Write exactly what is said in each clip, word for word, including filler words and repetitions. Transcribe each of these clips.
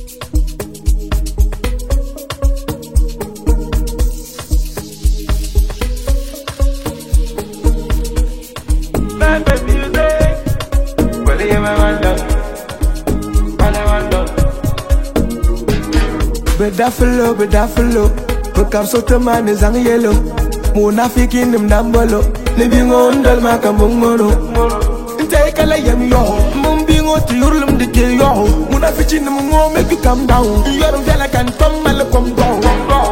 Bedafalo, bedafalo, bekam soto mane zang yellow. Munafiki nim dambolo, living on dal makambong mono. Intay kala yam yo, mumbingo tiurlum de ke yo. Munafiki nim mo make you calm down. Yorum jala kan tom mal kom go.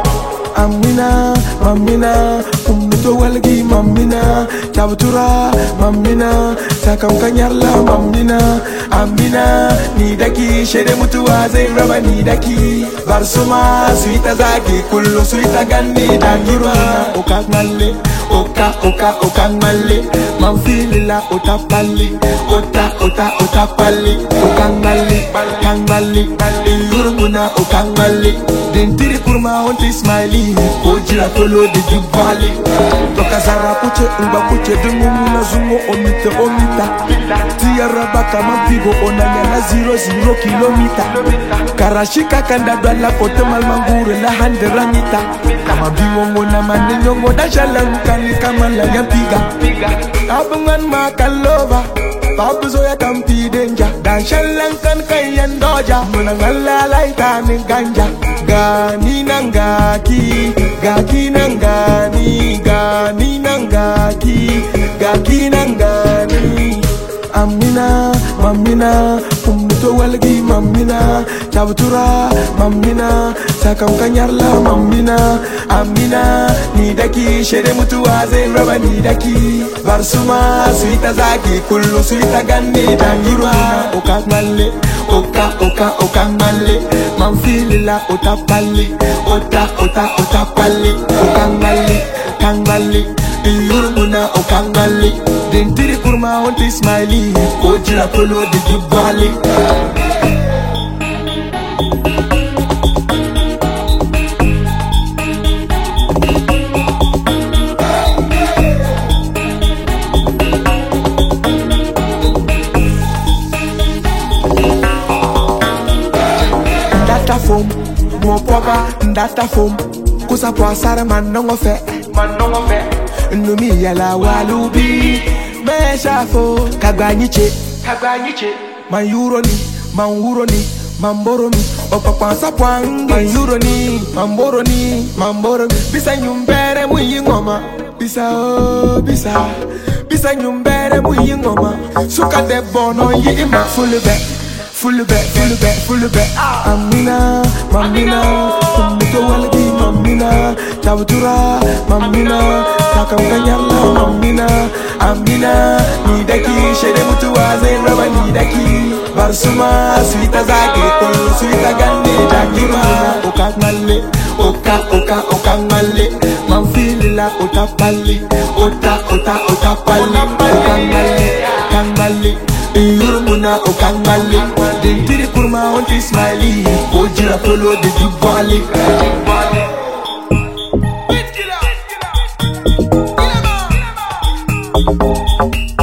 Amina, mamina, umito walgi mamina, tabutura, mamina, sakam kanyarla mamina, amina, ni daki, shede mutuwa zai raba ni daki, barsuma, suita zaki, kullu suita gandi dagiruna, oka ngale, oka oka oka ngale, mamfilila ota pali, ota ota ota pali, oka ngale, kangale, yurumuna oka ngale, dentiri kurma onti smiley. Ojira tolo de Dubali. Toka zara kuche uba kuche dungu na zungo omite omita. Tiara baka mampigo onanya na zero zero kilomita. Karashika kanda dwala kote malmangure la hande ranita. Kama biwongo na manenyongo da shalankani kama la yampiga. Abungan makalova. Papuzo ya kampi denja. Dan shalankan kayan doja. Munangala laita ni ganja. Gani nangaki, gaki nangani, gani nangaki, gaki nangani. Amina, mamina, umito walgi mamina, tabutura mamina, sakam kanyarla mamina, amina, ni daki, shede mutuwa zai raba ni daki, barsuma, suita zaki, kullu suita gandi dangiruna, oka ngale, oka oka oka ngale, mamfilila ota pali, ota ota ota pali, oka ngale, kangale, yurumuna oka ngale, dentiri kurma onti smiley, ojira tolo de Dubali. Ndata fom, mo poba, ndata fom, kusa po asara manongo fe, manongo fe. Numi yala walubi, me shafo, kagbanyiche, kagbanyiche. Man euro ni, man euro ni, man boro mi, opapa sapwang. Man euro ni, man boro ni, man boro mi. Bisa nyumbere mu yingoma, bisa oh, bisa, bisa nyumbere mu yingoma. Suka de bono yi ima full back. Full back, full back, full back. Amina, mamina, umito walgi mamina, tabutura mamina, sakam kanyarla mamina, amina, ni daki, shede mutuwa zai raba ni daki, barsuma, suita zaki, kullu suita gandi dagiruna, oka ngale, oka oka oka ngale, mamfilila ota pali, ota ota ota pali, oka ngale, kangale. Yurumuna okangale, dentiri kurma onti smiley, ojira tolo de Dubali. Get, get up, get up. Get up.